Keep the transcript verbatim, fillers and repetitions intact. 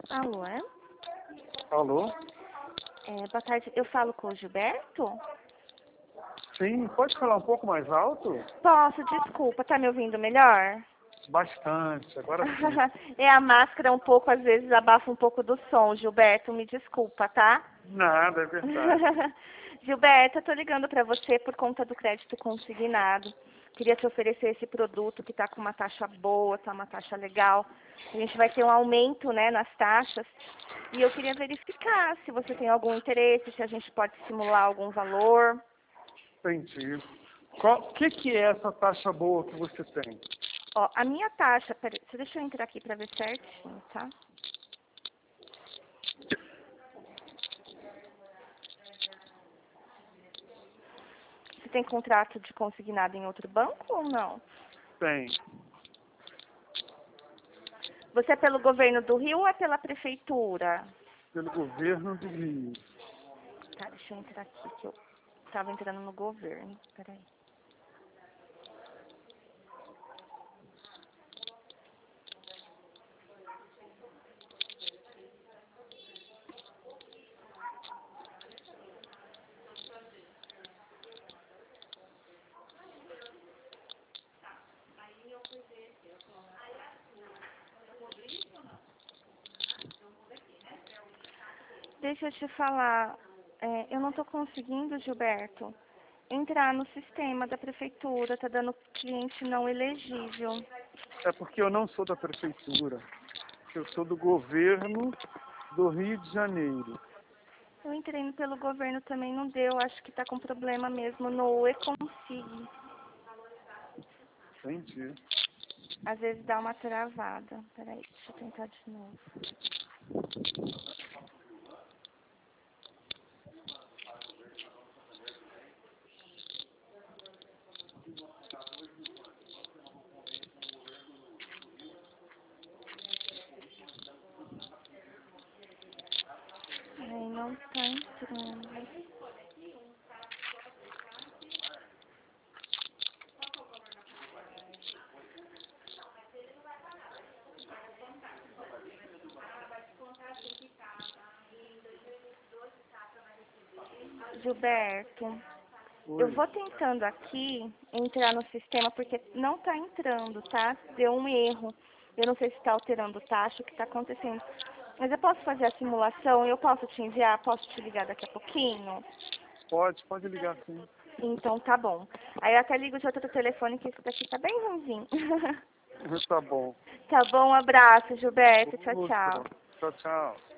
Alô, é? Alô? É, boa tarde, eu falo com o Gilberto? Sim, pode falar um pouco mais alto? Posso, desculpa, tá me ouvindo melhor? Bastante, agora sim. É a máscara um pouco, às vezes abafa um pouco do som, Gilberto, me desculpa, tá? Nada, é verdade. Gilberto, eu tô ligando pra você por conta do crédito consignado. Queria te oferecer esse produto que tá com uma taxa boa, tá uma taxa legal. A gente vai ter um aumento, né, nas taxas. E eu queria verificar se você tem algum interesse, se a gente pode simular algum valor. Entendi. O que, que é essa taxa boa que você tem? Ó, a minha taxa, peraí, deixa eu entrar aqui pra ver certinho, tá? Você tem contrato de consignado em outro banco ou não? Tem. Você é pelo governo do Rio ou é pela prefeitura? Pelo governo do Rio. Tá, deixa eu entrar aqui que eu tava entrando no governo. Peraí. Deixa eu te falar, é, eu não tô conseguindo, Gilberto, entrar no sistema da prefeitura, tá dando cliente não elegível. É porque eu não sou da prefeitura. Eu sou do governo do Rio de Janeiro. Eu entrei pelo governo também, não deu, acho que tá com problema mesmo no e-consig. Entendi. Às vezes dá uma travada. Peraí, deixa eu tentar de novo. Aí não tá entrando. Gilberto, eu Oi. vou tentando aqui entrar no sistema porque não tá entrando, tá? Deu um erro. Eu não sei se tá alterando taxa, o que tá acontecendo. Mas eu posso fazer a simulação e eu posso te enviar, posso te ligar daqui a pouquinho? Pode, pode ligar sim. Então tá bom. Aí eu até ligo de outro telefone que esse daqui tá bem ruimzinho. Tá bom. Tá bom, um abraço, Gilberto. Tchau, Outro. tchau. Tchau, tchau.